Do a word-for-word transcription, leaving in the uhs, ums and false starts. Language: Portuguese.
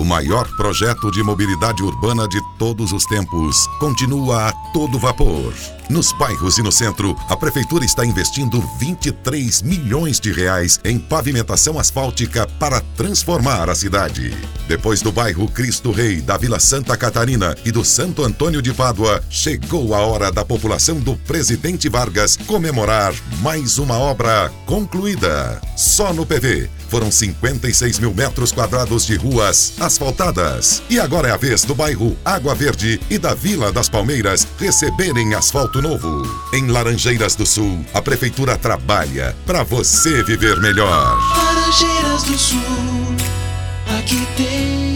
maior projeto de mobilidade urbana de todos os tempos continua a todo vapor. Nos bairros e no centro, a Prefeitura está investindo vinte e três milhões de reais em pavimentação asfáltica para transformar a cidade. Depois do bairro Cristo Rei, da Vila Santa Catarina e do Santo Antônio de Pádua, chegou a hora da população do Presidente Vargas comemorar mais uma obra concluída. Só no P V foram cinquenta e seis mil metros quadrados de ruas asfaltadas. E agora é a vez do bairro Água Verde e da Vila das Palmeiras receberem asfalto novo. Em Laranjeiras do Sul, a Prefeitura trabalha para você viver melhor. Laranjeiras do Sul, aqui tem